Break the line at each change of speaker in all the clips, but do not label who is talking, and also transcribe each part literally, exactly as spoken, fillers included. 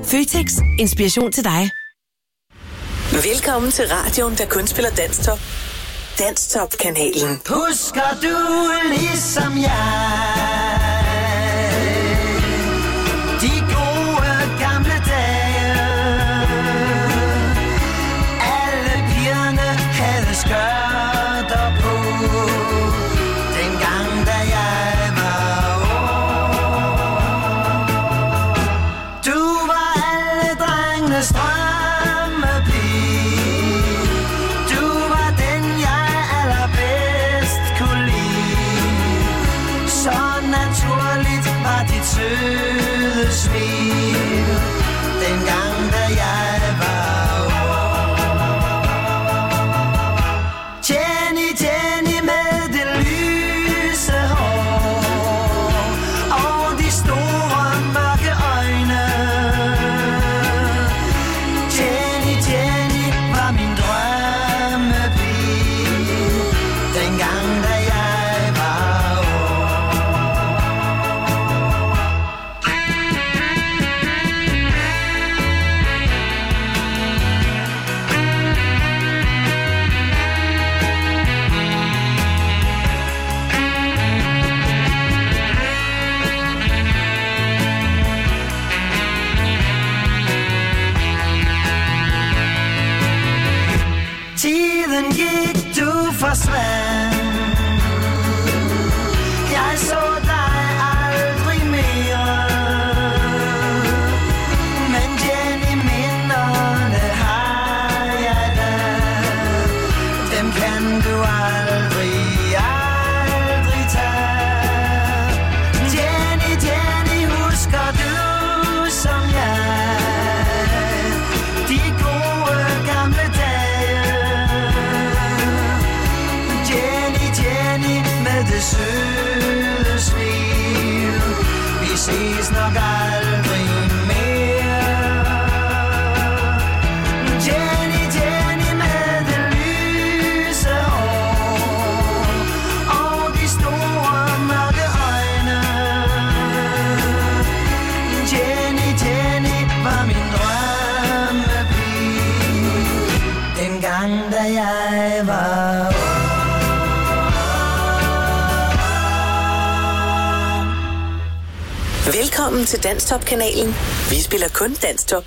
Føtex. Inspiration til dig.
Velkommen til radioen, der kun spiller Danstop. Danstop-kanalen.
Husker du ligesom jeg de gode gamle dage? Alle pigerne havde skørter på, dengang da jeg var ung. Du var alle drengenes drømmepige. Du var den jeg allerbedst kunne lide. Så naturligt var dit søde smil, dengang da jeg var ung. Jenny, Jenny med det lyse hår og de store mørke øjne. Jenny, Jenny var min drømmepige, dengang da jeg var ung. Tiden gik, du forsvandt. Jeg så dig aldrig mere. Men Jenny, minderne har jeg da. Dem kan du aldrig, aldrig tage. Jenny, Jenny, husker du som jeg de gode gamle dage? Jenny, Jenny med det søde smil. Vi ses nok aldrig mere. Jenny, Jenny med det lyse hår og de store mørke øjne. Jenny, Jenny var min drømmepige, dengang da jeg var ung.
Velkommen til Danstop-kanalen. Vi spiller kun Danstop.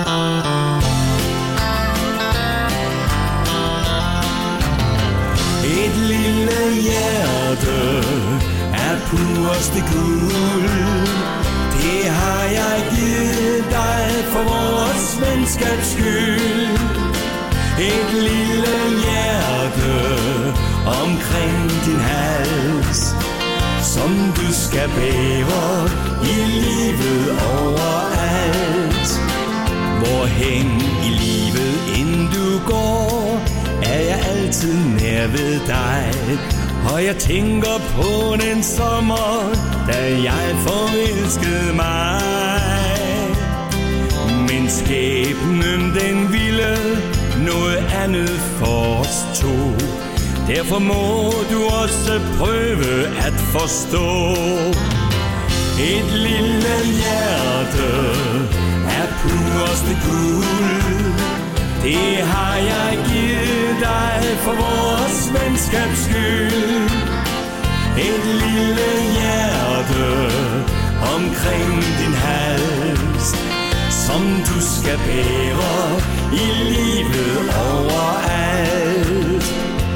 Et lille hjerte er pureste guld. Det har jeg givet dig for vores venskabs skyld. Et lille hjerte omkring din hals, som du skal bære i livet overalt. Hvorhen i livet end du går, er jeg altid nær ved dig. Og jeg tænker på den sommer, da jeg forelskede mig. Men skæbnen den ville noget andet for os to. Derfor må du også prøve at forstå. Et lille hjerte er pureste guld. Det har jeg givet dig for vores venskabs skyld. Et lille hjerte omkring din hals, som du skal bære i livet overalt.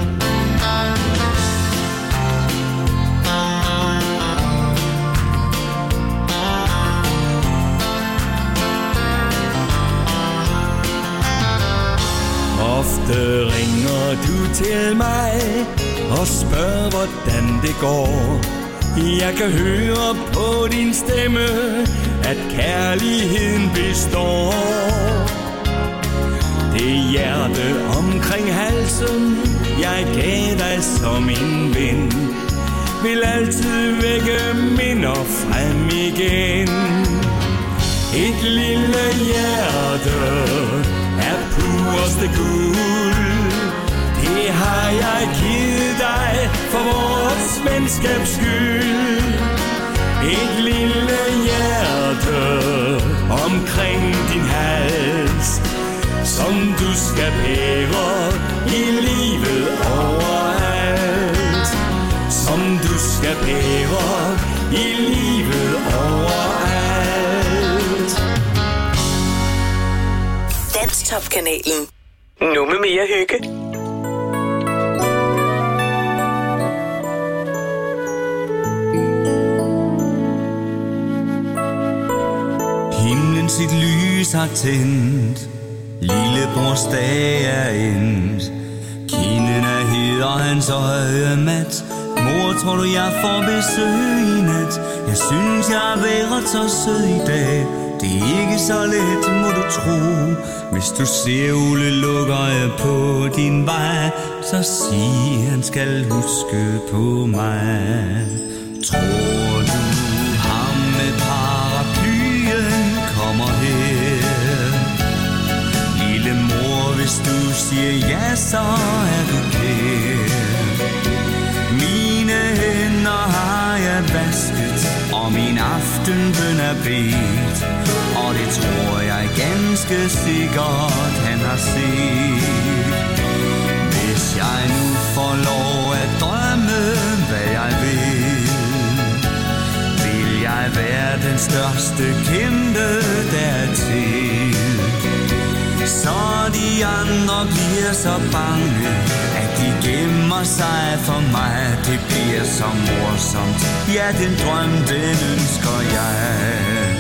Ofte ringer du til mig og spørger, hvordan det går. Jeg kan høre på din stemme, at kærligheden består. Det hjerte omkring halsen, jeg gav dig som en ven, vil altid vække minder frem igen. Et lille hjerte er pureste guld. Det har jeg givet dig for vores venskabs skyld. Et lille hjerte omkring din hals, som du skal bære i livet overalt, som du skal bære i livet overalt.
Danstop-kanalen. Nu med mere hygge.
Himlen sit lys har tændt, lillebrors dag er endt. Kinden er hed og hans øje mat. Mor, tror du jeg får besøg i nat? Jeg synes jeg har været så sød i dag. Det er ikke så let, må du tro. Hvis du ser Ole lukke øje på din vej, så sig han skal huske på mig. Tror du ham med paraplyen kommer her? Lille mor, hvis du siger ja, så er du kær. Mine hænder har jeg vasket, og min aftenbøn er bedt, og det tror jeg ganske sikkert han har set. Hvis jeg nu får lov at drømme, hvad jeg vil, vil jeg være den største kæmpe dertil. Så de andre bliver så bange, at de gemmer sig for mig. Det bliver så morsomt, ja, den drøm, den ønsker jeg.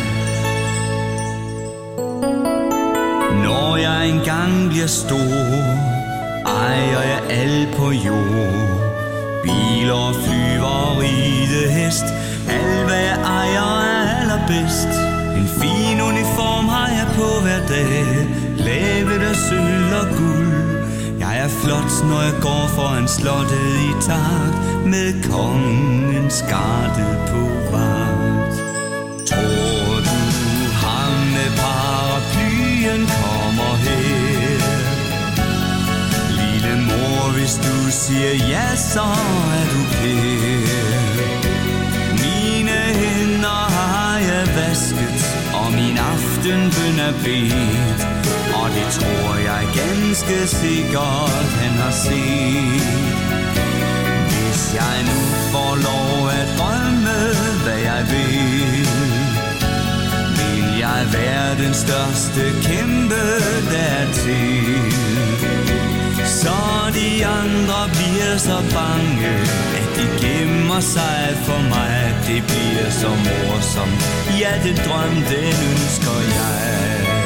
Når jeg engang bliver stor, ejer jeg alt på jord. Biler, flyver, ridehest, alt hvad jeg ejer er allerbedst. En fin uniform har jeg på hver dag, lavet af sølv og guld. Jeg er flot, når jeg går foran slottet i takt, med kongens garde på vagt. Tror du ham med paraplyen kommer her? Lille mor, hvis du siger ja, så er du kær. Mine hænder har jeg vasket, og min aftenbøn er bedt, og det tror jeg ganske sikkert han har set. Hvis jeg nu får lov at drømme, hvad jeg vil, vil jeg være den største kæmpe dertil. Så de andre bliver så bange, at de gemmer sig for mig. Det bliver så morsomt, ja, den drøm, den ønsker jeg.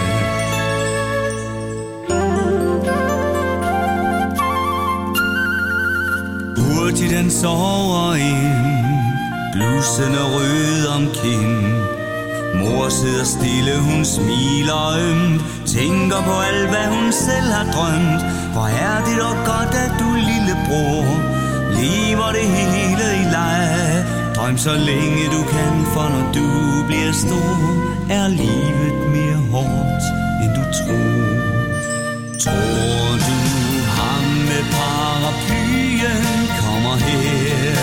Hurtigt den sover ind, blusen er rød om kind. Mor sidder stille, hun smiler ømt, tænker på alt, hvad hun selv har drømt. Hvor er det dog godt, at du, lillebror, lever det hele i leg. Drøm så længe du kan, for når du bliver stor, er livet mere hårdt, end du tror. Tror du ham med paraplyen kommer her?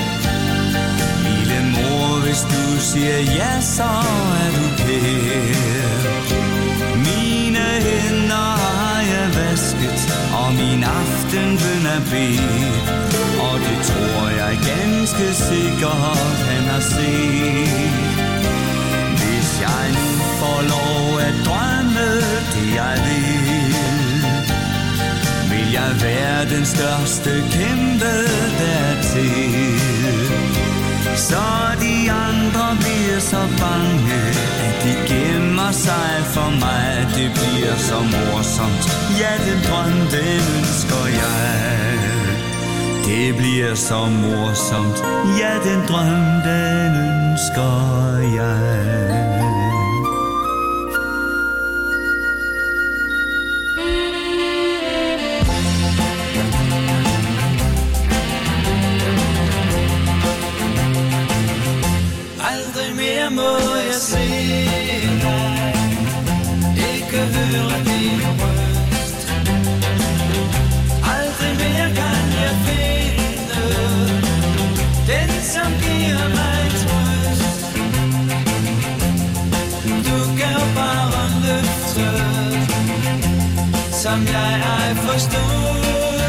Lille mor, hvis du siger ja, så er du kær. Mine hænder har jeg vasket, og min aftenbøn er bedt, og det tror jeg ganske sikkert han har set. Hvis jeg nu får lov at drømme det jeg vil, vil jeg være den største kæmpe dertil. Så de andre bliver så bange, at de gemmer sig for mig. Det bliver så morsomt, ja, den drøm, den ønsker jeg. Det bliver så morsomt, ja, den drøm, den ønsker jeg.
Aldrig mere må jeg se dig, ikke høre din røst. Aldrig mere kan jeg finde den, som giver mig trøst. Du gav bare løftet, som jeg ej forstod.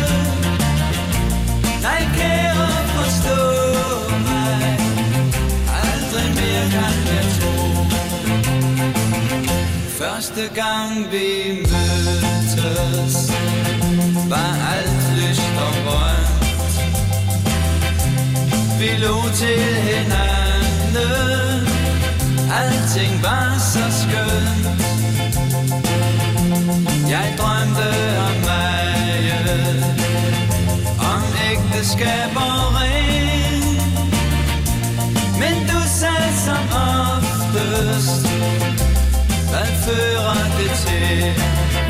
Nej, kære, forstå mig, aldrig mere kan jeg tro. Første gang vi mødtes, var alt lyst og grønt. Vi lå til hinanden, alting var så skønt. Jeg drømte om mig, om ægteskab og ring. Men du sagde som oftest, hvad fører det til?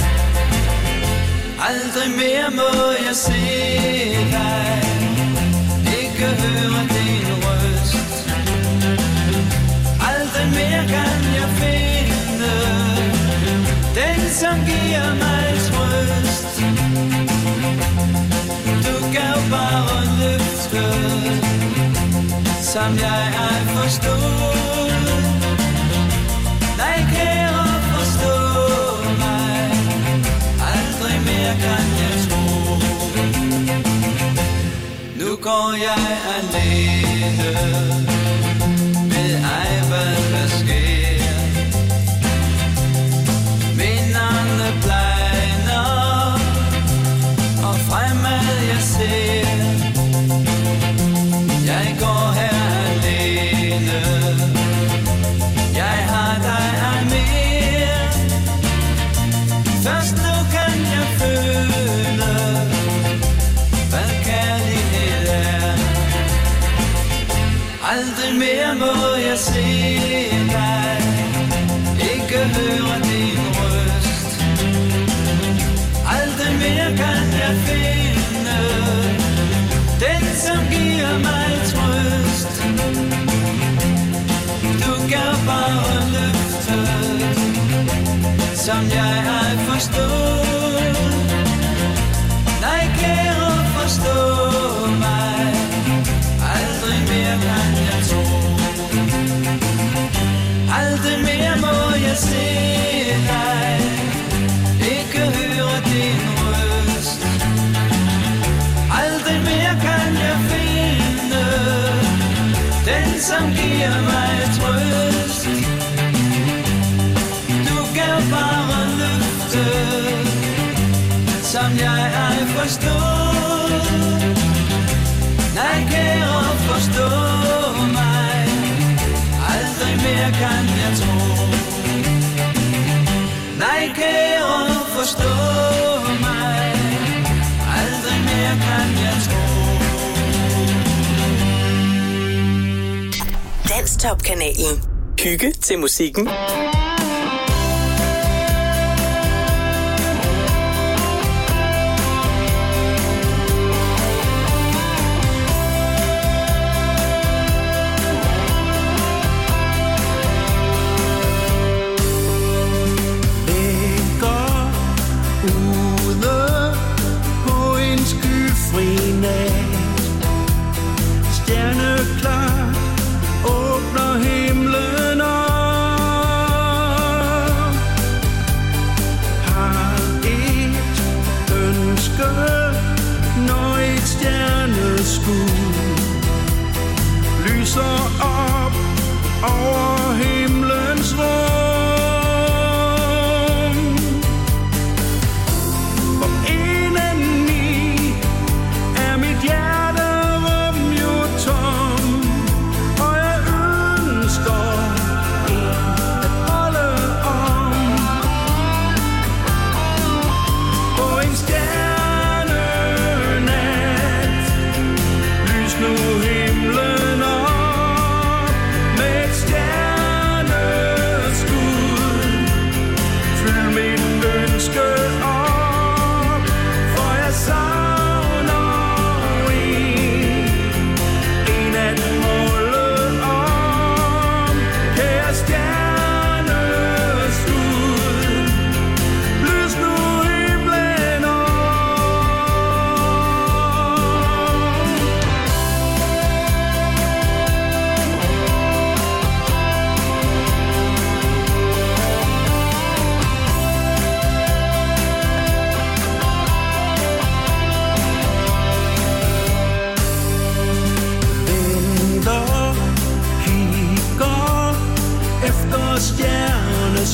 Aldrig mere må jeg se dig, ikke høre din røst. Aldrig mere kan jeg finde den, som giver mig trøst. Du gav bare løftet, som jeg ej forstod. Nej, kære, forstå mig, aldrig mere kan jeg tro. Nu går jeg alene, ved ej hvad der sker. Minderne blegner, og fremad jeg ser. Jeg går her alene, jeg har dig ej mere. Først nu kan jeg føle, hvad kærlighed er. Aldrig mere må jeg se dig, ikke høre din røst. Aldrig mere kan jeg finde den, som giver mig trøst. Du gav bare løftet, som jeg ej forstod. Nej, kære, forstå mig, aldrig mere kan jeg tro. Aldrig mere må jeg se dig, ikke høre din røst. Aldrig mere kan jeg finde den, som giver mig trøst. Du gav bare løftet, som jeg ej forstod. Nej, kære, forstå mig, aldrig mere kan jeg tro. Nej, kære, forstå mig, aldrig mere kan jeg tro.
Danstop-kanalen. Hygge til musikken.
Stjerneklart åbner himlen op.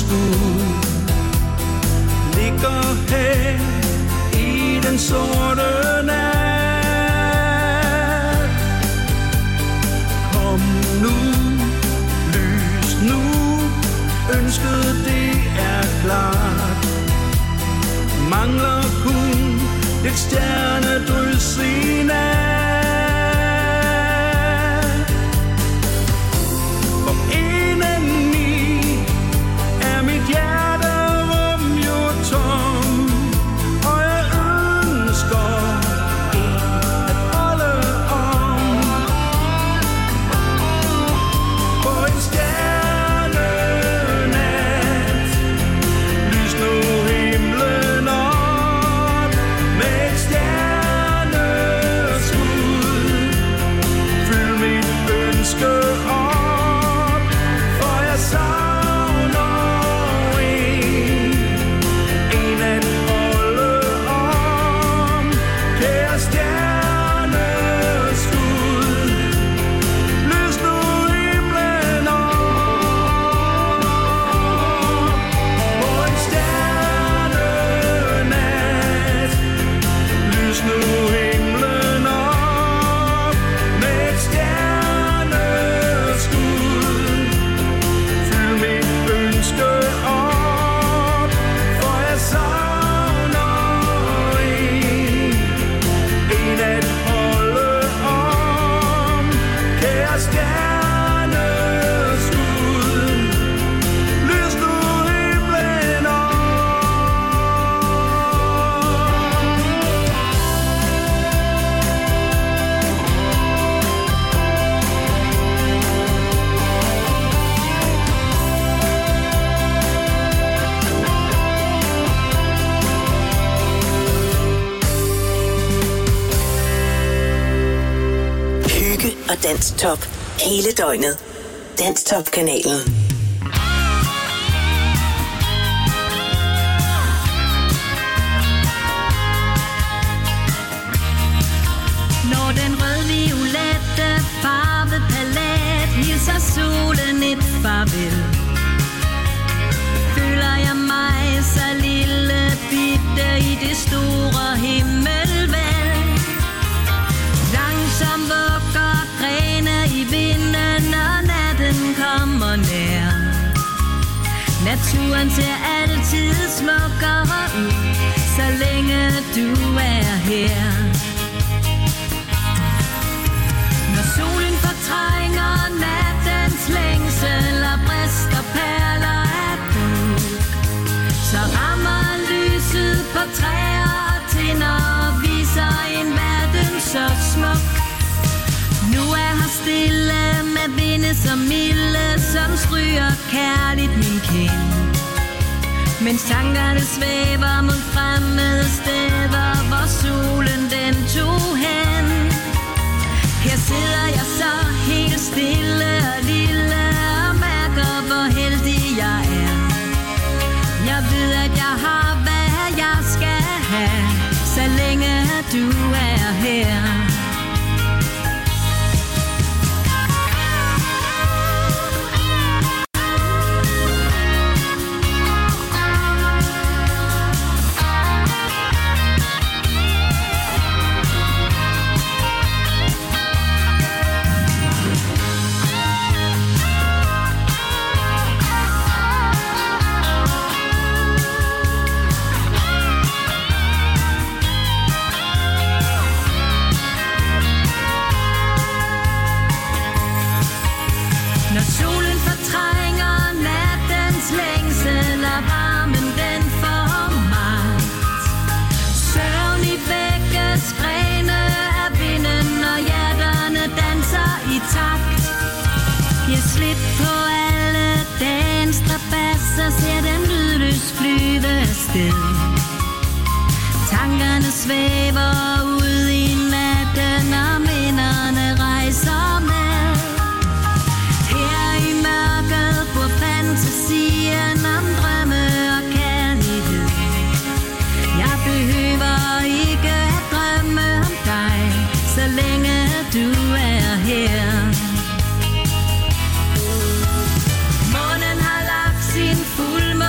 skud ligger her i den sorte nat. Kom nu, lys nu, ønsket det er klart. Mangler kun et stjernedrys i nat. For indeni er mit hjerterum jo tom, og jeg ønsker en at holde om. På en stjernenat, lys nu himlen op med et stjerneskud. Fyld mit ønske op, for jeg savner en, en at holde om. Kære stjerneskud, lys nu himlen op. På en stjernenat, lys nu himlen op med et stjerneskud. Fyld mit ønske op, for jeg savner en, en at holde om. Kære stjerneskud, lys nu himlen op.
Hygge og Danstop hele døgnet. Danstop-kanalen.
Når den rød-violette farvepalet hilser solen et farvel, føler jeg mig så lille bitte i det store himmelvæld. Langsomt vugger grene i vinden, og natten kommer nær. Naturen ser altid smukkere ud, så længe du er her. Når solen fortrænger nattens længsel og brister perler af bug, så rammer lyset på træer og tinder og viser en verden så smuk. Nu er her stille med vinde så milde, som stryger kærligt min kind, mens tankerne svæver mod fremmede steder, hvor solen den tog hen. Her sidder jeg så helt stille og lille og mærker, hvor heldig jeg er. Jeg ved, at jeg har, hvad jeg skal have, så længe du er her. Tankerne svæver ud i natten, og minderne rejser med. Her i mørket bor fantasien om drømme og kærlighed. Jeg behøver ikke at drømme om dig, så længe du er her. Månen har lagt sin fuldmåne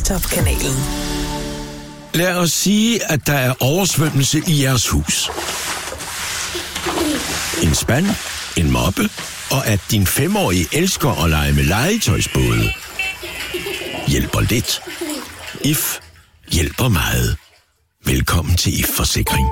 Danstop-kanalen.
Lad os sige, at der er oversvømmelse i jeres hus. En spand, en moppe, og at din femårige elsker at lege med legetøjsbåde. Hjælper lidt. I F hjælper meget. Velkommen til I F Forsikring.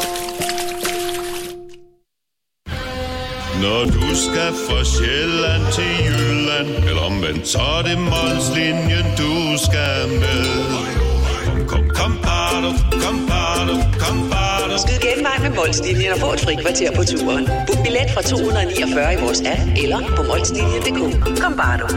Når du skal fra Sjælland til Jylland, eller omvendt, så er det Molslinjen, du skal med. Kom, kom, kom, bado, kom, bado, kom, bado.
Skyd genvej med Molslinjen og få et fri kvarter på turen. Book billet fra to hundrede niogfyrre i vores app, eller på molslinjen punktum d k. Kom, bado.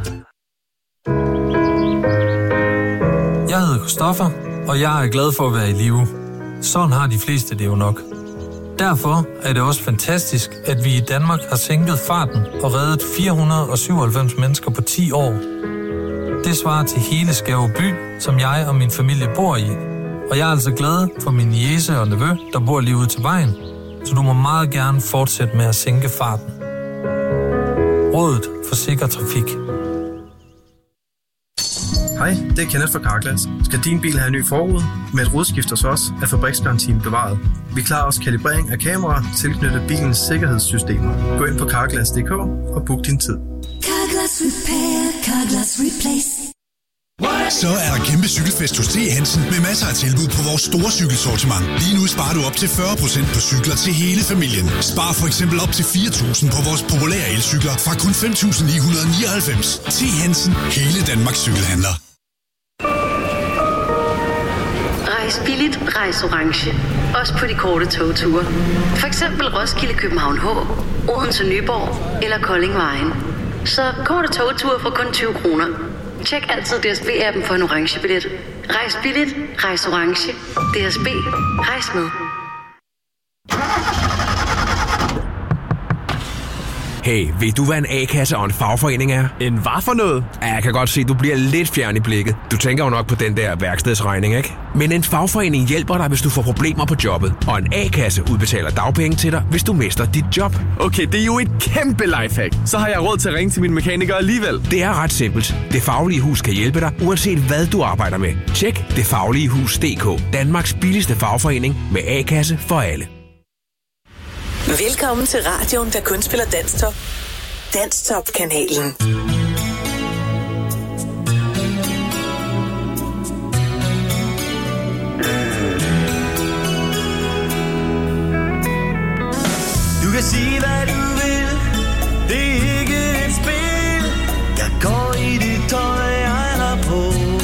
Jeg hedder Christoffer, og jeg er glad for at være i live. Sådan har de fleste det jo nok. Derfor er det også fantastisk, at vi i Danmark har sænket farten og reddet fire hundrede og syvoghalvfems mennesker på ti år. Det svarer til hele Skæve by, som jeg og min familie bor i. Og jeg er altså glad for min niece og nevø, der bor lige ude til vejen. Så du må meget gerne fortsætte med at sænke farten. Rådet for sikker trafik.
Hej, det er Kenneth fra Carglass. Skal din bil have en ny forrude? Med et rodskift hos os er fabriksgarantien bevaret. Vi klarer også kalibrering af kameraer tilknyttet bilens sikkerhedssystemer. Gå ind på carglass punktum d k og book din tid.
Carglass Repair, Carglass Replace.
Så er der kæmpe cykelfest hos T. Hansen med masser af tilbud på vores store cykelsortiment. Lige nu sparer du op til fyrre procent på cykler til hele familien. Spar for eksempel op til fire tusind på vores populære elcykler fra kun fem tusind ni hundrede nioghalvfems. T. Hansen, hele Danmarks cykelhandler.
Rejs billigt, rejs orange. Også på de korte togture. For eksempel Roskilde, København H, Odense, Nyborg eller Kolding Vejen. Så korte togture for kun tyve kroner. Tjek altid D S B-appen for en orange billet. Rejs billigt, rejs orange. D S B, rejs med.
Hey, ved du hvad en A-kasse og en fagforening er? En hvad for noget? Ja, jeg kan godt se, du bliver lidt fjern i blikket. Du tænker jo nok på den der værkstedsregning, ikke? Men en fagforening hjælper dig, hvis du får problemer på jobbet. Og en A-kasse udbetaler dagpenge til dig, hvis du mister dit job.
Okay, det er jo et kæmpe lifehack. Så har jeg råd til at ringe til min mekaniker alligevel.
Det er ret simpelt. Det Faglige Hus kan hjælpe dig, uanset hvad du arbejder med. Tjek det faglige hus punktum d k. Danmarks billigste fagforening med A-kasse for alle.
Velkommen til radioen, der kun spiller Danstop. Danstop-kanalen.
Du kan sige, hvad du vil. Det er ikke et spil. Jeg går i det tøj, jeg har på.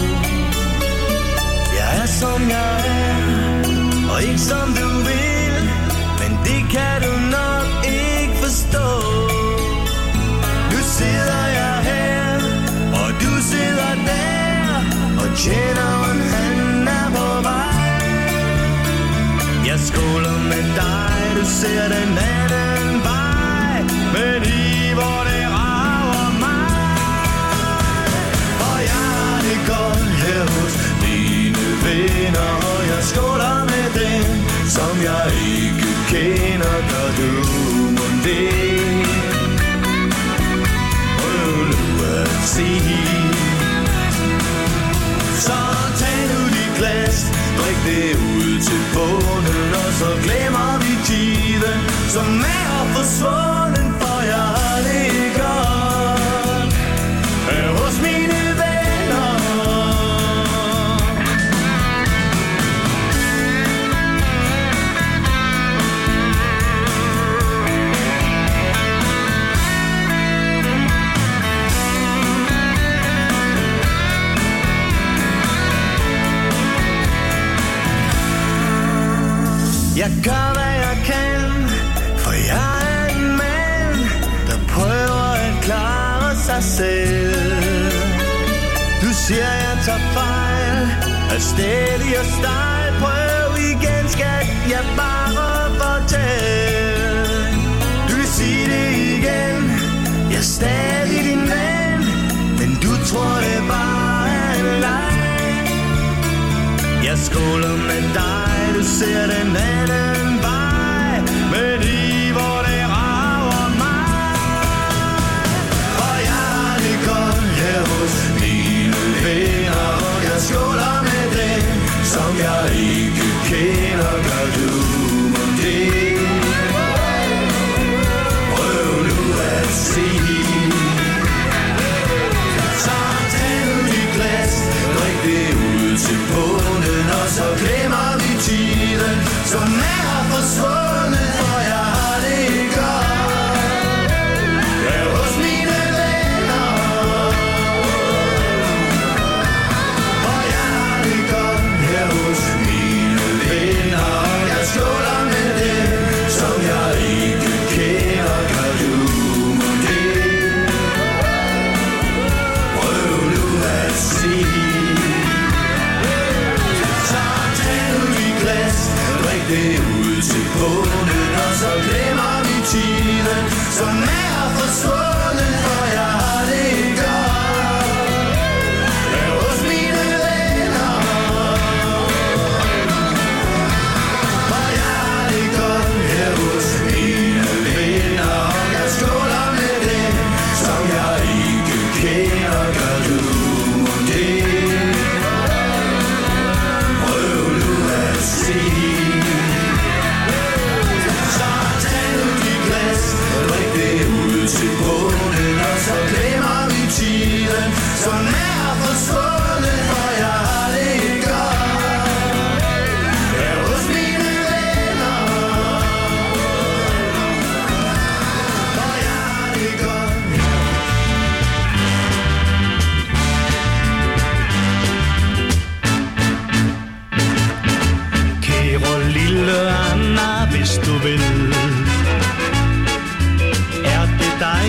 Jeg er som jeg er, og ikke som du vil. Men det kan du nok ikke forstå. Nu sidder jeg her, og du sidder der, og tjeneren han er på vej. Jeg skåler med dig, du ser den anden vej, men i hvor det rager mig. Og jeg har det godt her hos mine venner, og jeg skåler med dem, som jeg ikke kender, gør du mon det. Prøv nu at sige. Så tag nu dit glas, drik det ud til bunden, og så glemmer vi tiden, som er forsvunden, for jeg har det godt her hos mine venner. Jeg gør, hvad jeg kan, for jeg er en mand, der prøver at klare sig selv. Du siger, jeg tager fejl, er stædig og stejl. Prøv igen, skat, jeg bare fortæl. Du vil sige det igen, jeg er stadig din ven, men du tror, det bare er en leg. Jeg skåler med dig, du ser den anden vej, men i hvor det rager mig. Og jeg har det godt her hos mine venner, og jeg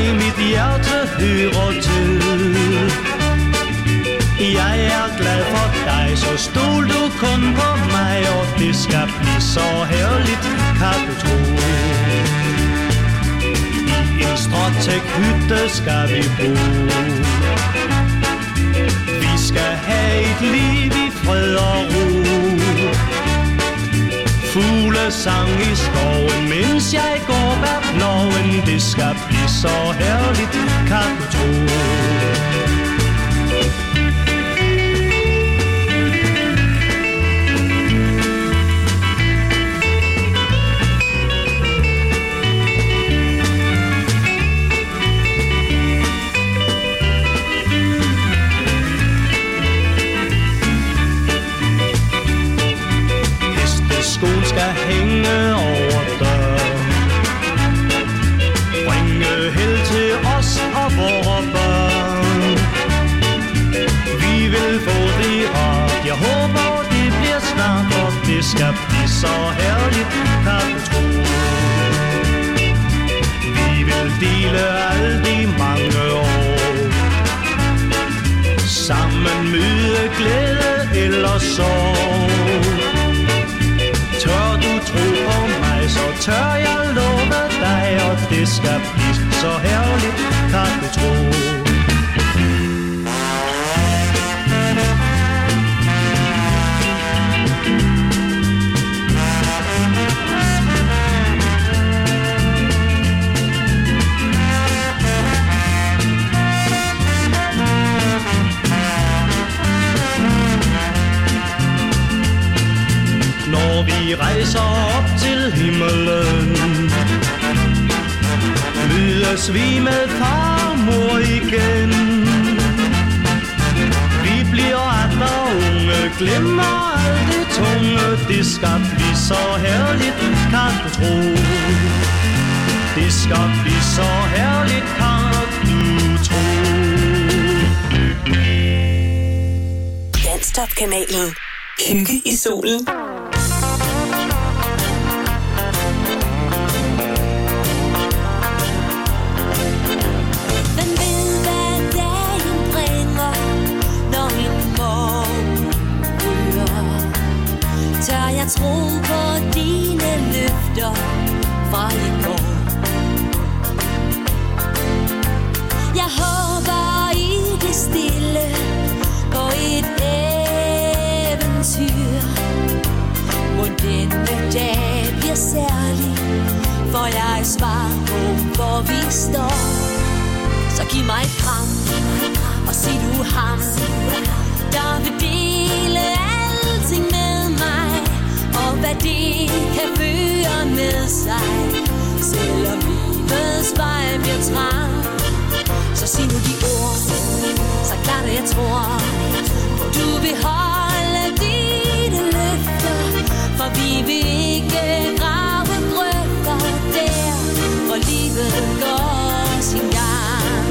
mit hjerte hører til. Jeg er glad for dig, så stol du kun på mig, og det skal blive så herligt, kan du tro. I en stråtæk-hytte skal vi bo. Vi skal have et liv i fred og ro. Fuglesang i skoven, mens jeg går bag ploven. Det skal blive så herligt, kan du tro. Skoen skal hænge over døren, bringe held til os og vore børn. Vi vil få det rart, jeg håber det bliver snart, og det skal blive så herligt, kan du tro. Vi vil dele alle de mange år, sammen møde glæde eller sorg. Tør du tro på mig, så tør jeg love dig, og det skal blive så herligt, kan du tro. Vi rejser op til himmelen, mødes vi med far og mor igen. Vi bliver atter unge, glemmer alt det tunge. Det skal blive så herligt, kan du tro. Det skal blive så herligt, kan du tro.
Danstop-kanalen. Hygge i solen.
Tør jeg tro på dine løfter fra i går. Jeg håber i det stille på et eventyr. Må denne dag bliver særlig, for jeg svar på hvor vi står. Så giv mig et kram og sig du ham, der vil dele alting med mig, og hvad det kan føre med sig. Selvom livets vej bliver trang, så sig nu de ord, så klart at jeg tror, du vil holde dine løfter, for vi vil ikke grave grøfter der, hvor livet går sin gang.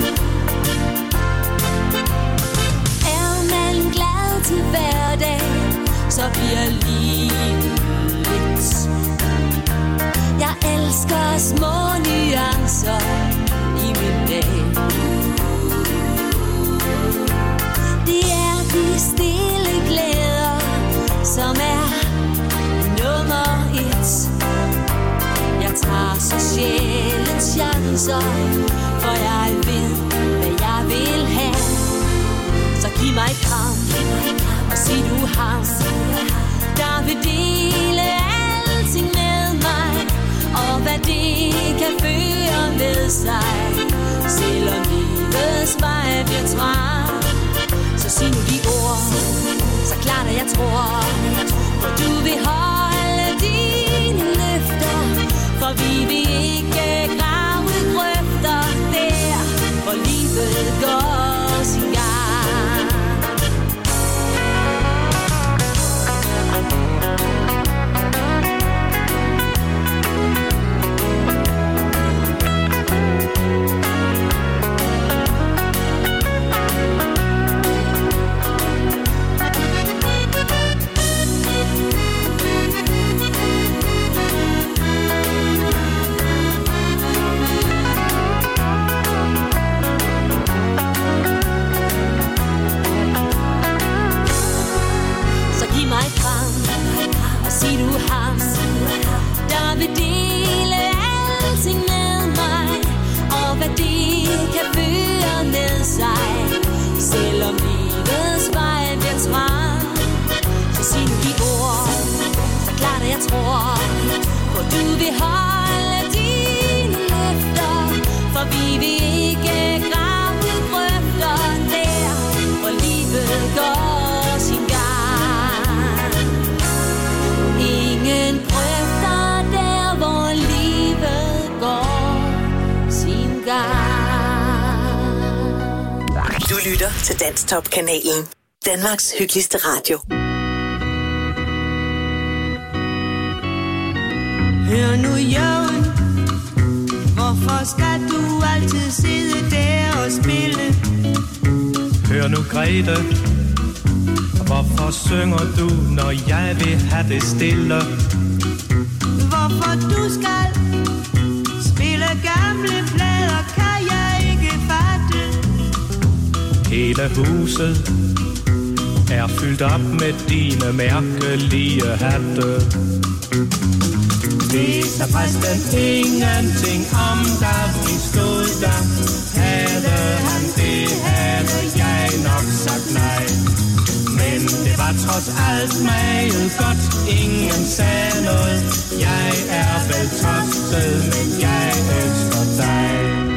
Er man glad til hverdag, så bliver livet lidt. Jeg elsker små nuancer i min dag. Det er de stille glæder, som er nummer et. Jeg tager så sjældent chancer, for jeg ved, hvad jeg vil have. Så giv mig et kram og sig du ham, der vil dele alting med mig, og hvad det kan føre med sig. Selvom livets vej bliver trang, så sig nu de ord, så klart at jeg tror, for du vil holde dine løfter, for vi vil ikke grave grøfter der, hvor livet går sin gang. du vil holde dine løfter, for vi vil ikke grave grøfter der, hvor livet går sin gang. Ingen grøfter der, hvor livet går sin gang.
Du lytter til Danstop-kanalen. Danmarks hyggeligste radio.
Hør nu, Jørgen, hvorfor skal du altid sidde der og spille?
Hør nu, Grete, hvorfor synger du, når jeg vil have det stille?
Hvorfor du skal spille gamle plader, kan jeg ikke fatte.
Hele huset er fyldt op med dine mærkelige hatte. Vidste præsten ingenting om, da vi stod der. Havde han det, havde jeg nok sagt nej. Men det var trods alt meget godt, ingen sagde noget. Jeg er vel tosset, men jeg elsker dig.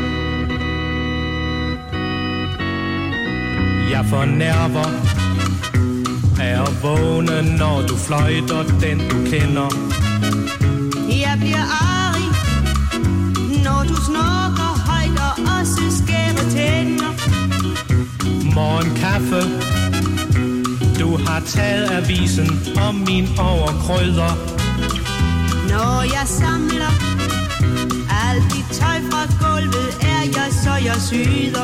Jeg får nerver er vågne, når du fløjter den du kender.
Jeg bliver arig, når du snorker højt og også skærer tænder.
Morgenkaffe, du har taget avisen om min overkrydder.
Når jeg samler alt dit tøj fra gulvet, er jeg så jeg syder.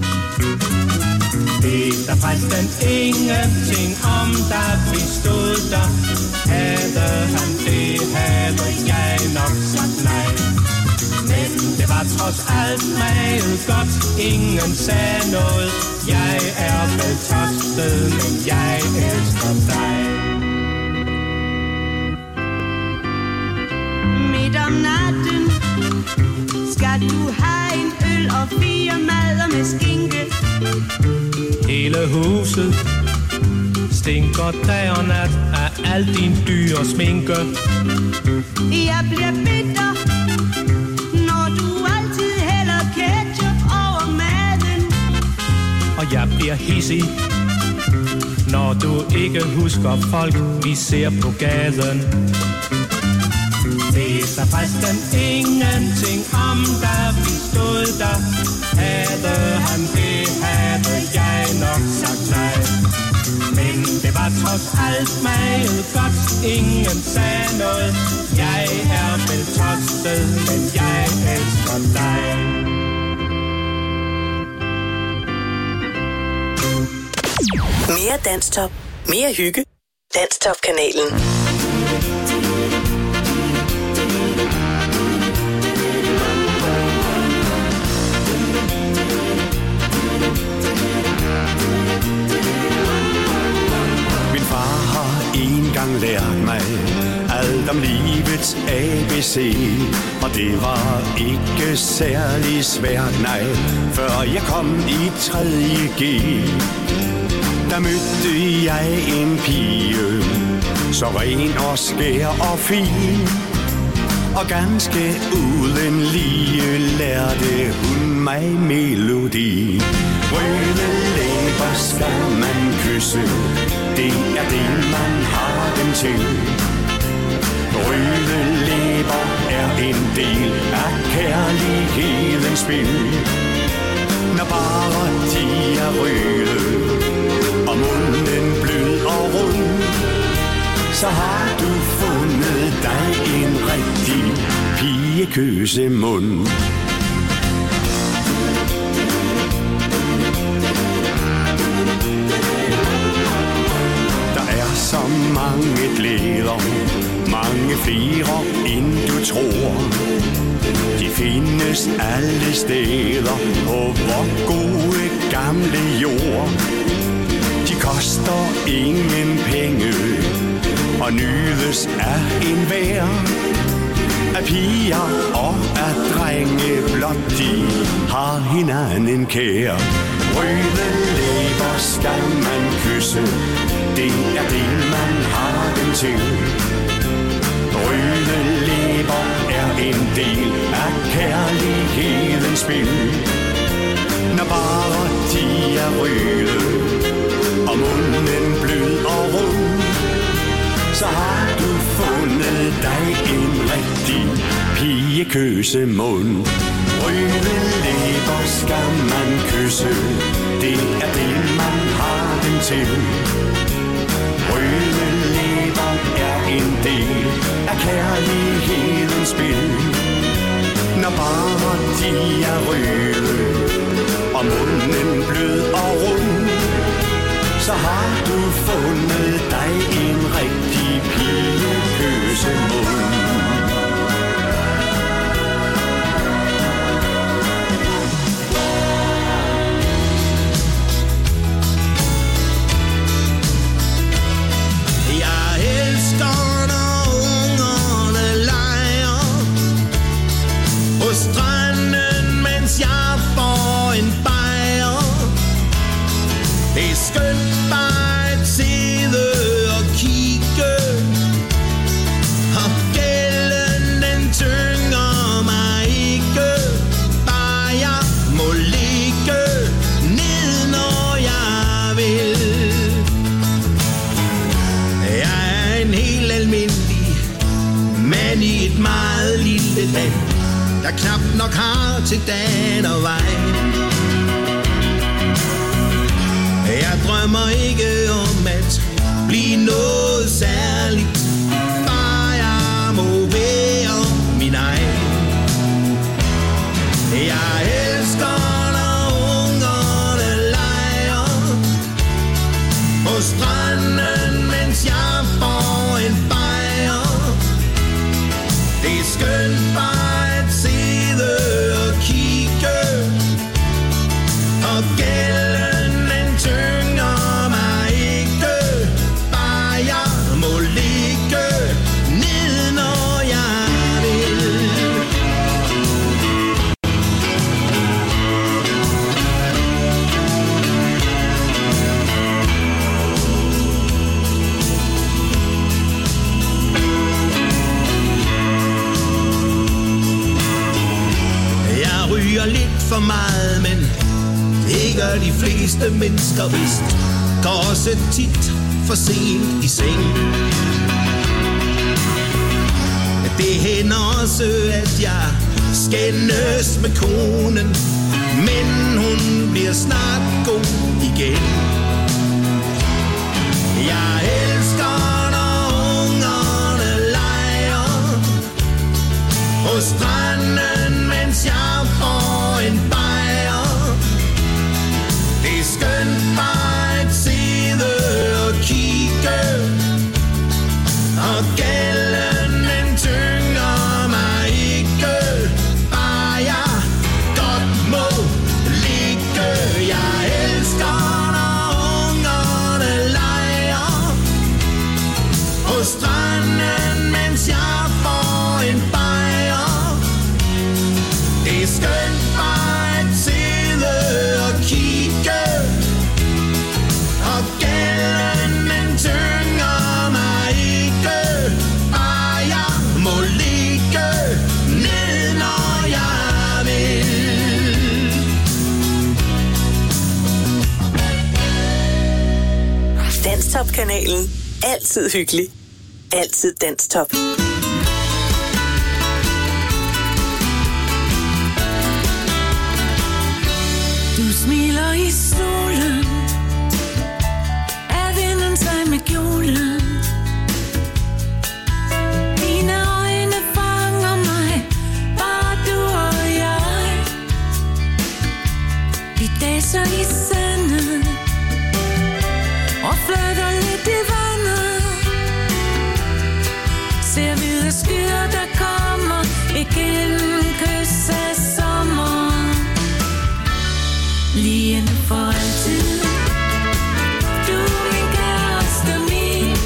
Det der præsten ingenting om, da vi stod der. Havde han det, havde jeg nok sagt nej. Men det var trods alt meget godt, ingen sagde noget. Jeg er vel tostet, men jeg elsker dig.
Midt om natten skal du have en øl og fire madder med skinke.
Hele huset stinker dag og nat af al din dyre sminke.
Jeg bliver bitter, når du altid hælder ketchup over maden.
Og jeg bliver hissig, når du ikke husker folk, vi ser på gaden. Vidste præsten ingenting om, da vi stod der. Havde han det, havde jeg nok sagt nej. Men det var trods alt meget godt, ingen sagde noget. Jeg er vel tostet, men jeg elsker dig.
Mere Danstop, mere hygge. Danstop-kanalen.
Engang lært mig alt om livets A B C, og det var ikke særlig svært, nej, før jeg kom i tredje G. Der mødte jeg en pige, så ren og skær og fin, og ganske uden lige lærte hun mig melodi. Røde læber skal man kysse, det er det man har dem til. Røde læber er en del af kærlighedens spil. Når bare de er røde, og munden blød og rund, så har du fundet dig en rigtig pigekøsemund. Så mange glæder, mange flere end du tror. De findes alle steder på vor gode gamle jord. De koster ingen penge og nydes af enhver. Af piger og af drenge, blot de har hinanden kær. Røde læber skal man kysse, det er det man har dem til. Røde læber en del af kærlighedens spil. Når bare de er røde, og munden blød og ro, så har du fundet dig en rigtig pigekøsemund. Røde læber skal man kysse, det er det man har dem til. Røde læber er en del af kærlighedens spil. Når bare de er røde, og munden blød og rund, så har du fundet dig en rigtig pigekøsemund.
Stranden, mens jeg får en bajer. Det er skønt bare at sidde og kigge, og gælden den tynger mig ikke. Bare jeg må ligge ned, når jeg vil. Jeg er en helt almindelig mand i et meget lille land, der knap nok har til dagen og vej. Jeg drømmer ikke om at blive noget særligt, bare jeg må være min egen. Jeg elsker, når ungerne leger på stranden, mens jeg får en bajer. Det er skønt bare at sidde og kigge, og gælden den tynger mig ikke. Bare jeg må ligge ned, når jeg vil. Jeg ryger lidt for meget, men det gør de fleste mennesker vist. Går også tit for sent i seng. Det hænder også, at jeg skændes med konen, men hun bliver snart god igen. Jeg elsker, når ungerne leger på stranden, mens jeg får en bajer. Det er skønt bare at sidde og kigge, og gælden den tynger mig ikke. Bare jeg godt må ligge. Jeg elsker, når ungerne leger på stranden, mens jeg får en bajer. Det er skønt bare at sidde og kigge, og gælden den tynger mig ikke. Bare jeg må ligge ned, når jeg vil.
Danstop-kanalen. Altid hyggelig. Altid Danstop.
Du smiler i solen, er vinden sig med kjolen. Dine øjne fanger mig, bare du og jeg. Vi daser i sandet og flytter lidt i vandet. Ser hvide skyer, der kommer igennem kys af sommer. Lige inden for altid. Du er min kæreste, min.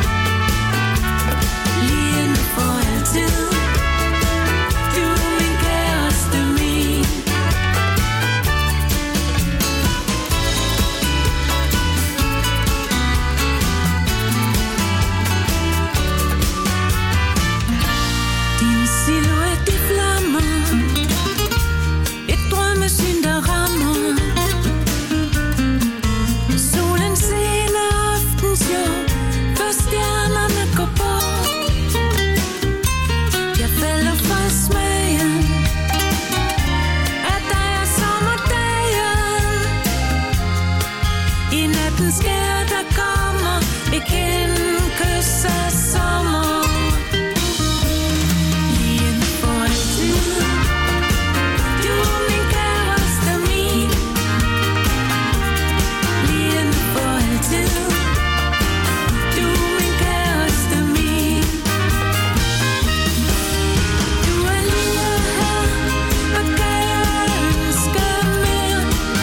Lige inden for altid. Du er min kæreste, min. en skær, der kommer, et kys af sommer. Lige for altid, du er min kæreste, min. Lige for altid, du er min kæreste, min. Du er lige her, og kan jeg ønske mere.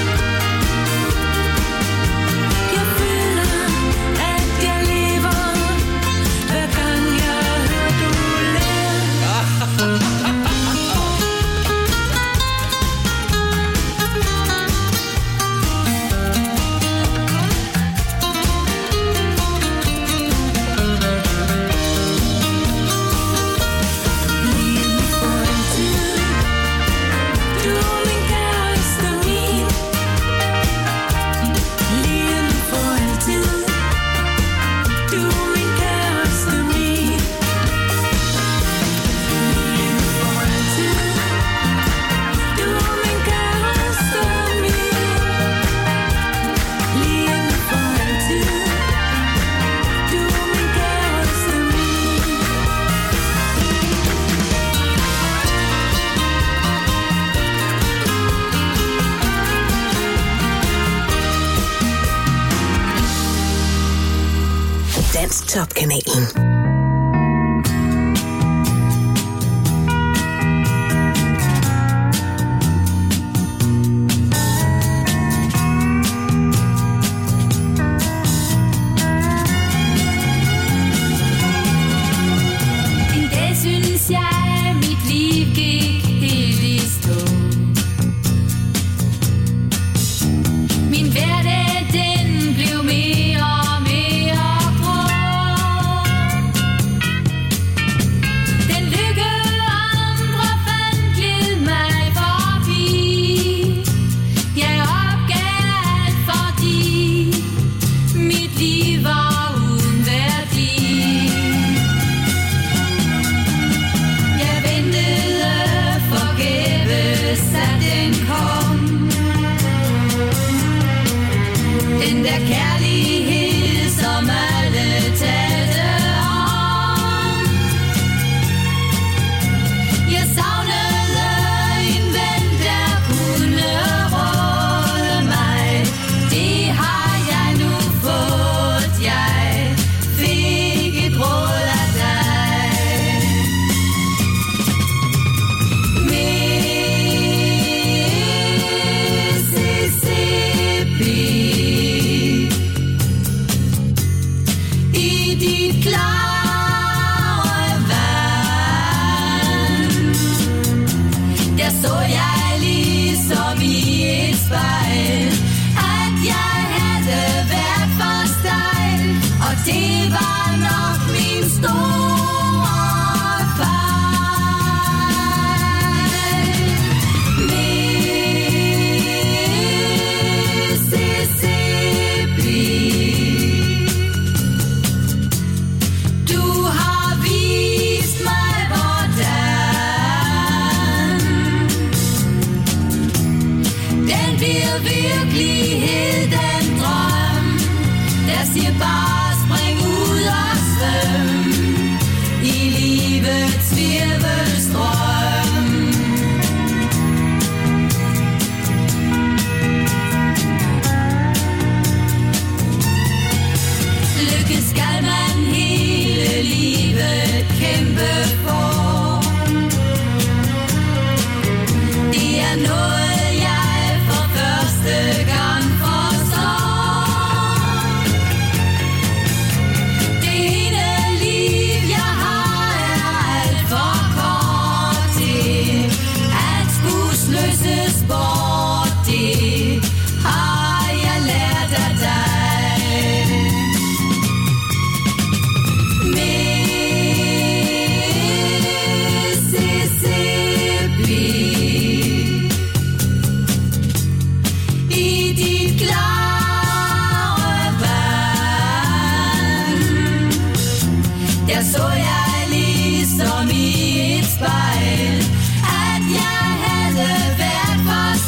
Jeg føler, at jeg lever, hver gang jeg hører du ler. Lige for altid, du er min kæreste, min. Lige for altid, du er min kæreste, min. Lige for altid, du er min kæreste, min. Lige for altid, du er min kæreste, min.
Dansk Top-kanalen.
En dag synes jeg, mit liv gik helt i stå. Min hverdag, den blev mere og mere grå. Den lykke andre fandt gled mig forbi. Jeg opgav alt, fordi mit liv var uden værdi. Jeg ventede forgæves, at den kom. Den der kærlighed, som alle talte om. Jeg savnede en ven, der kunne råde mig. Det har jeg nu fået. Jeg fik et råd af dig. Mississippi, i dit klare vand, der så jeg ligesom i et spejl, at jeg havde været for stejl, og det var nok min store fejl. Mississippi, du har vist mig hvordan den bliver virkelighed, den drøm, der siger bare spring ud og svøm i livets virvelstrøm. Lykke skal man hele livet kæmpe for. Det er noget, jeg for første gang forstår. Det ene liv, jeg har, er alt for kort til at skulle sløses bort. Det har jeg lært af dig. Mississippi, i dit klare vand, der så jeg ligesom i et spejl, at jeg havde været for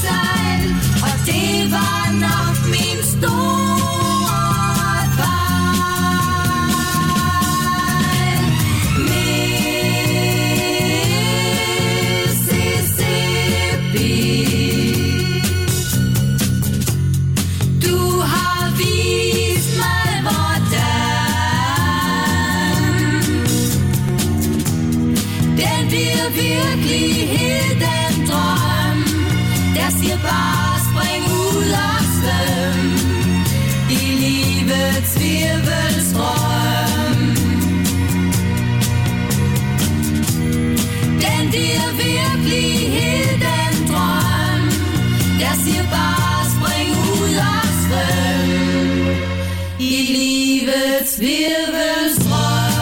siger bare spring ud og svøm i livets virvelstrøm. Den bliver virkelighed, den drøm. Jeg siger bare spring ud og svøm i livets virvelstrøm.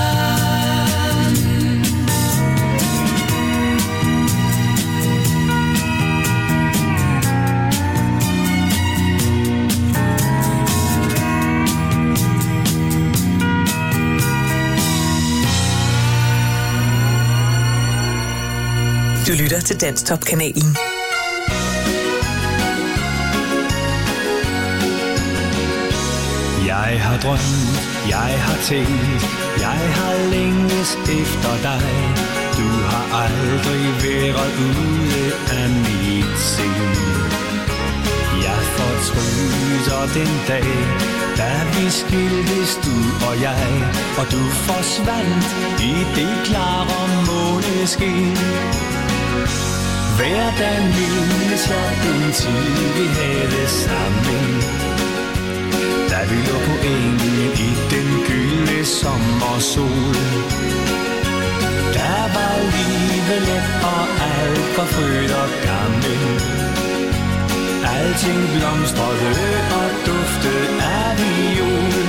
Du lytter til Danstop-kanalen.
Jeg har drømt, jeg har tænkt, jeg har længes efter dig. Du har aldrig været ude af mit sind. Jeg fortryder den dag, da vi skiltes, du og jeg, og du forsvandt i det klare måneskin. Hverdag mindes jeg den tid, vi havde sammen, da vi lå på engen i den gyldne sommersol. Der var livet let, og alt var fryd og gammel. Alting blomstrede og duftede af viol.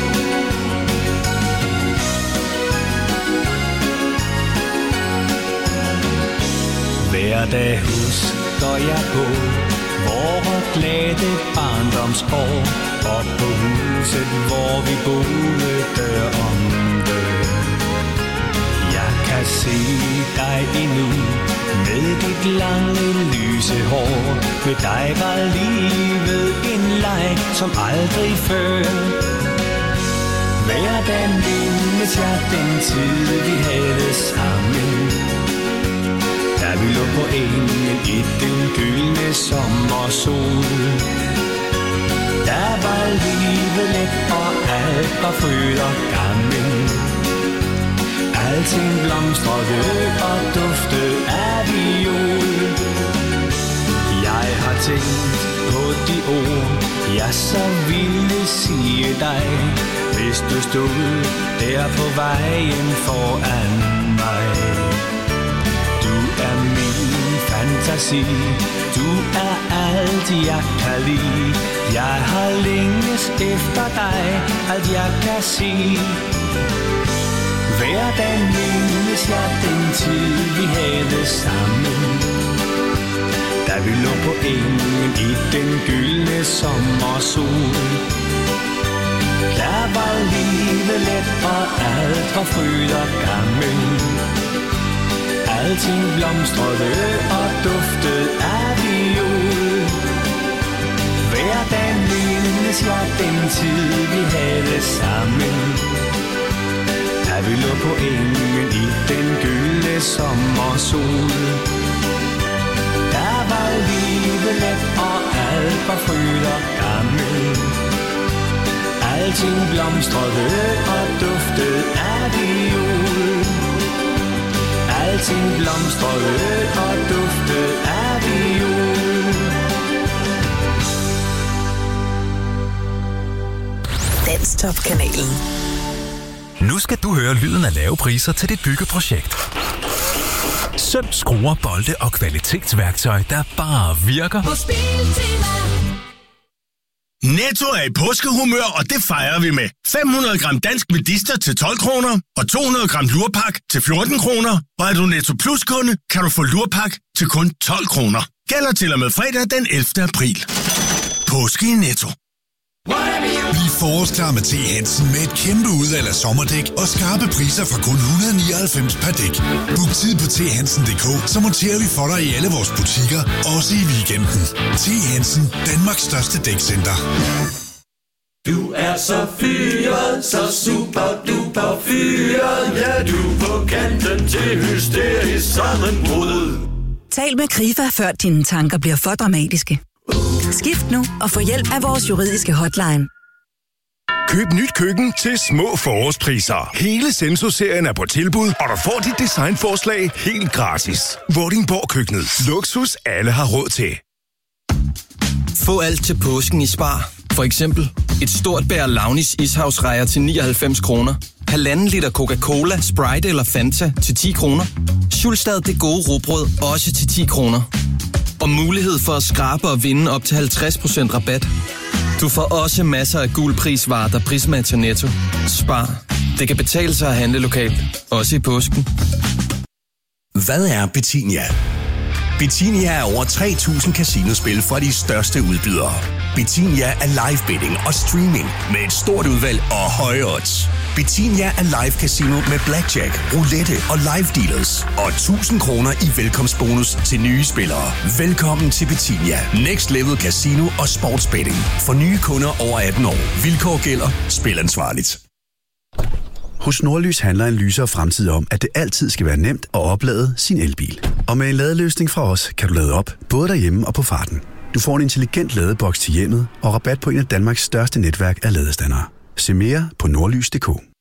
Hver dag husker jeg på vore glade barndomsår, og på huset, hvor vi boede dør om dør. Jeg kan se dig endnu med dit lange lyse hår. Med dig var livet en leg som aldrig før. Hver dag mindes jeg den tid, vi havde sammen, da vi lå på engen i den gyldne sommersol. Der var livet let, og alt var fryd og gammel. Alting blomstrede og duftede af viol. Jeg har tænkt på de ord, jeg så ville sige dig, hvis du stod der på vejen foran mig. Du er min fantasi, du er alt jeg kan lide. Jeg har længes efter dig, alt jeg kan sige. Hver dag mindes jeg den tid, vi havde sammen, da vi lå på engen i den gyldne sommersol. Der var livet let, og alt var fryd og gammel. Alting blomstrede og duftede af viol. Hver dag mindes jeg den tid, vi havde sammen, da vi lå på engen i den gyldne sommersol. Der var livet let, og alt var fryd og gammel. Alting blomstrede og duftede af viol. Alting blomstrede og duftede af viol.
Danstop-kanalen.
Nu skal du høre lyden af lave priser til dit byggeprojekt. Søm, skruer, bolde og kvalitetsværktøj, der bare virker.
Hos Biltema.
Netto er i påskehumør, og det fejrer vi med fem hundrede gram dansk medister til tolv kroner og to hundrede gram lurpak til fjorten kroner. Og er du Netto Plus-kunde, kan du få lurpak til kun tolv kroner. Gælder til og med fredag den ellevte april. Påske i Netto.
Bliv forårsklar med T. Hansen med et kæmpe udvalg af sommerdæk og skarpe priser fra kun et hundrede og nioghalvfems per dæk. Book tid på t hansen punktum d k, så monterer vi for dig i alle vores butikker, også i weekenden. T. Hansen, Danmarks største dækcenter.
Du er så fyret, så super duper fyret. Ja, du er på kanten til hysterisk sammenbrud.
Tal med Krifa, før dine tanker bliver for dramatiske. Skift nu og få hjælp af vores juridiske hotline.
Køb nyt køkken til små forårspriser. Hele Senso-serien er på tilbud, og du får dit designforslag helt gratis. Vordingborg Køkkenet. Luksus alle har råd til.
Få alt til påsken i Spar. For eksempel et stort bær Launis ishavsrejer til nioghalvfems kroner. Halvanden liter Coca-Cola, Sprite eller Fanta til ti kroner. Schulstad Det Gode Rugbrød også til ti kroner. Og mulighed for at skrabe og vinde op til halvtreds procent rabat. Du får også masser af gul prisvarer, der prismatcher Netto. Spar. Det kan betale sig at handle lokalt. Også i påsken.
Hvad er Betinia? Betinia er over tre tusind casinospil fra de største udbydere. Betinia er live betting og streaming med et stort udvalg og høje odds. Betinia er live casino med blackjack, roulette og live dealers. Og tusind kroner i velkomstbonus til nye spillere. Velkommen til Betinia. Next Level Casino og Sportsbetting. For nye kunder over atten år. Vilkår gælder. Spil ansvarligt.
Hos Nordlys handler en lysere fremtid om, at det altid skal være nemt at oplade sin elbil. Og med en ladeløsning fra os, kan du lade op, både derhjemme og på farten. Du får en intelligent ladeboks til hjemmet og rabat på en af Danmarks største netværk af ladestandere. Se mere på nordlys punktum d k.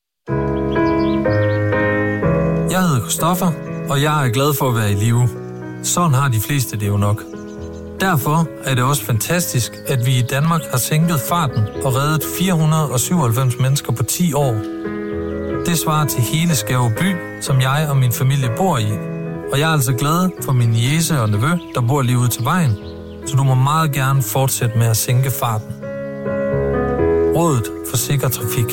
Jeg hedder Christoffer, og jeg er glad for at være i live. Sådan har de fleste det jo nok. Derfor er det også fantastisk, at vi i Danmark har sænket farten og reddet fire hundrede og syvoghalvfems mennesker på ti år. Det svarer til hele Skæve by, som jeg og min familie bor i. Og jeg er altså glad for min niece og nevø, der bor lige ude til vejen. Så du må meget gerne fortsætte med at sænke farten. Rådet for sikker trafik.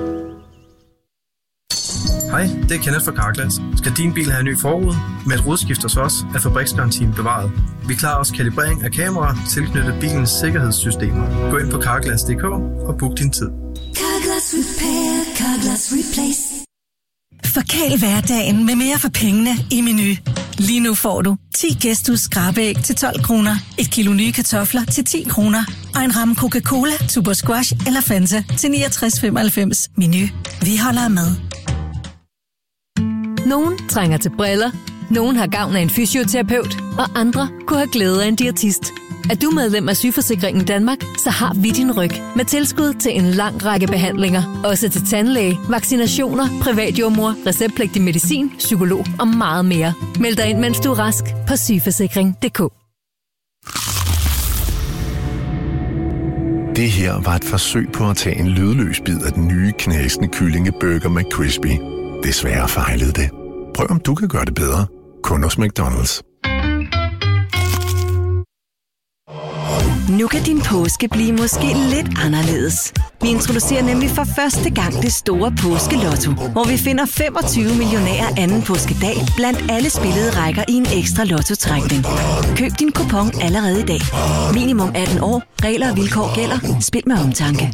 Hej, det er Kenneth fra Carglass. Skal din bil have en ny forrude? Med et rodskift hos os er fabriksgarantien bevaret. Vi klarer også kalibrering af kameraer tilknyttet bilens sikkerhedssystemer. Gå ind på carglass punktum d k og book din tid.
Carglass Repair, Carglass Replace.
Forkæl hverdagen med mere for pengene i Meny. Lige nu får du ti Gæstus skrabeæg til tolv kroner, et kilo nye kartofler til ti kroner og en ramme Coca-Cola, Super Squash eller Fanta til niogtres femoghalvfems. Meny. Vi holder med.
Nogen trænger til briller, nogen har gavn af en fysioterapeut, og andre kunne have glæde af en diætist. Er du medlem af Sygeforsikringen Danmark, så har vi din ryg med tilskud til en lang række behandlinger. Også til tandlæge, vaccinationer, privatjordmor, receptpligtig medicin, psykolog og meget mere. Meld dig ind, mens du er rask på sygeforsikring punktum d k.
Det her var et forsøg på at tage en lydløs bid af den nye knasende kyllingeburger McCrispy. Desværre fejlede det. Prøv om du kan gøre det bedre. Kun hos McDonald's.
Nu kan din påske blive måske lidt anderledes. Vi introducerer nemlig for første gang det store påskelotto, hvor vi finder femogtyve millionærer anden påskedag blandt alle spillede rækker i en ekstra lottotrækning. Køb din kupon allerede i dag. Minimum atten år. Regler og vilkår gælder. Spil med omtanke.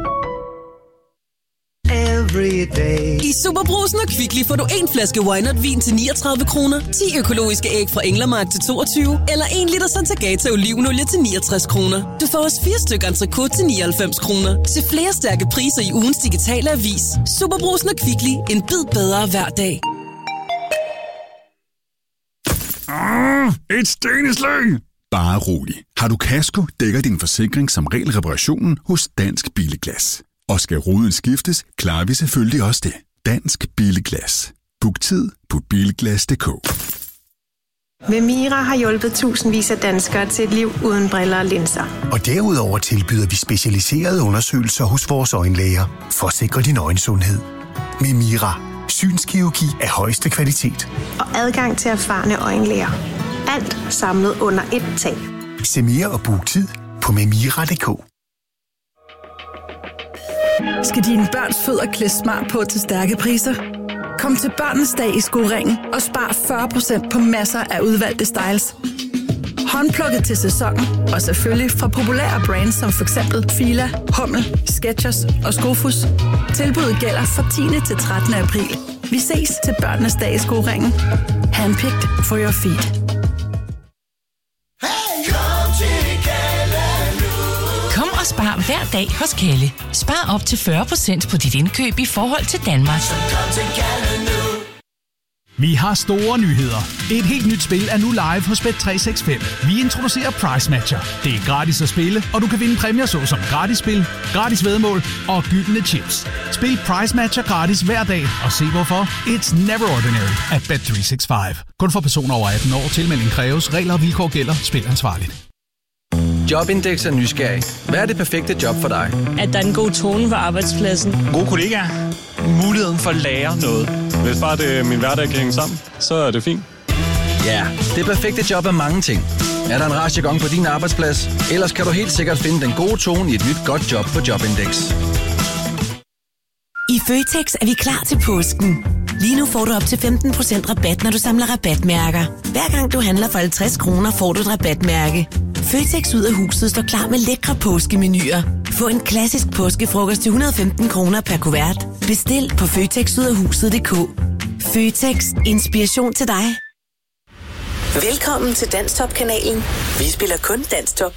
I Superbrugsen og Kvickly får du en flaske Wynot-vin til niogtredive kroner, ti økologiske æg fra Englermark til toogtyve, eller en liter Santagata olivenolie til niogtres kroner. Du får også fire stykker entrecôte til nioghalvfems kroner. Se flere stærke priser i ugens digitale avis. Superbrugsen og Kvickly. En bid bedre hver dag.
Ah, et sten i slyng! Bare rolig. Har du kasko, dækker din forsikring som regel reparationen hos Dansk Billeglas. Og skal ruden skiftes, klarer vi selvfølgelig også det. Dansk Billeglas. Book tid på bilglas punktum d k.
Vemira har hjulpet tusindvis af danskere til et liv uden briller og linser.
Og derudover tilbyder vi specialiserede undersøgelser hos vores øjenlæger for at sikre din øjensundhed. Vemira. Synskirurgi af højeste kvalitet.
Og adgang til erfarne øjenlæger. Alt samlet under ét tag.
Se mere og book tid på memira punktum d k.
Skal dine børns fødder klædes smart på til stærke priser? Kom til Børnenes Dag i Skoringen og spar fyrre procent på masser af udvalgte styles. Håndplukket til sæsonen og selvfølgelig fra populære brands som for eksempel Fila, Hummel, Skechers og Skofus. Tilbuddet gælder fra tiende til trettende april. Vi ses til Børnenes Dag i Skoringen. Handpicked for your feet.
Kom og spar hver dag hos Kalle. Spar op til fyrre procent på dit indkøb i forhold til Danmark.
Vi har store nyheder. Et helt nyt spil er nu live hos Bet tre seks fem. Vi introducerer Price Matcher. Det er gratis at spille, og du kan vinde præmier såsom gratis spil, gratis væddemål og gyldne chips. Spil Price Matcher gratis hver dag, og se hvorfor. It's never ordinary at Bet tre seks fem. Kun for personer over atten år. Tilmelding kræves. Regler og vilkår gælder. Spil ansvarligt.
Jobindex er nysgerrig. Hvad er det perfekte job for dig?
At der er en god tone på arbejdspladsen.
Gode kollegaer. Muligheden for at lære noget. Hvis bare det, min hverdag kan hænge sammen, så er det fint.
Ja, det perfekte job er mange ting. Er der en rastjagong på din arbejdsplads? Ellers kan du helt sikkert finde den gode tone i et nyt godt job på Jobindex.
I Føtex er vi klar til påsken. Lige nu får du op til femten procent rabat, når du samler rabatmærker. Hver gang du handler for halvtreds kroner, får du et rabatmærke. Føtex ud af huset står klar med lækre påskemenuer. Få en klassisk påskefrokost til et hundrede og femten kroner per kuvert. Bestil på føtex ud af huset punktum d k. Føtex. Inspiration til dig.
Velkommen til Danstop-kanalen. Vi spiller kun Danstop.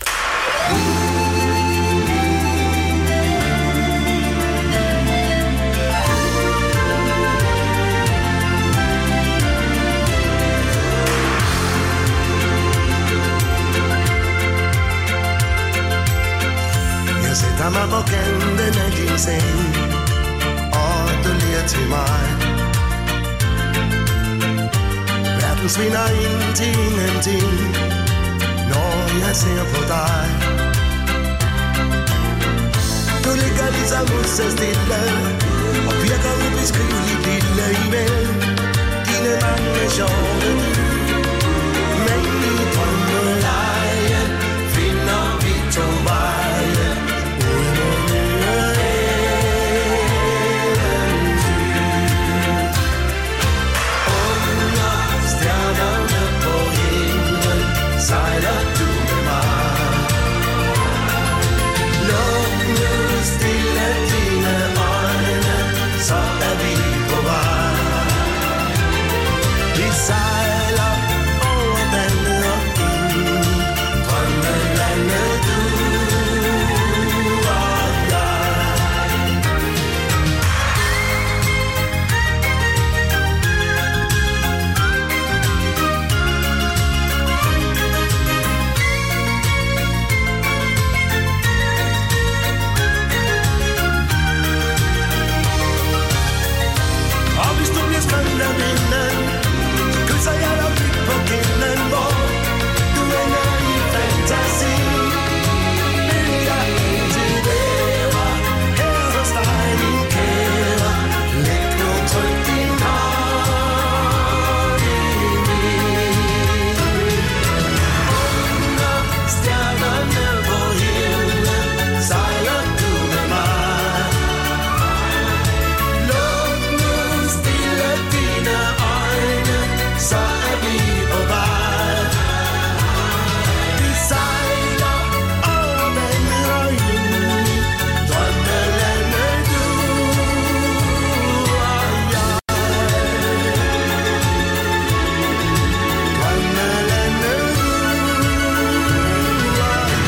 Jeg sætter mig på kanten af din seng, og du ler til mig. Verden svinder ind til ingenting, når jeg ser på dig. Du ligger ligesom så stille, og virker ubeskriveligt lille imellem dine mange sjove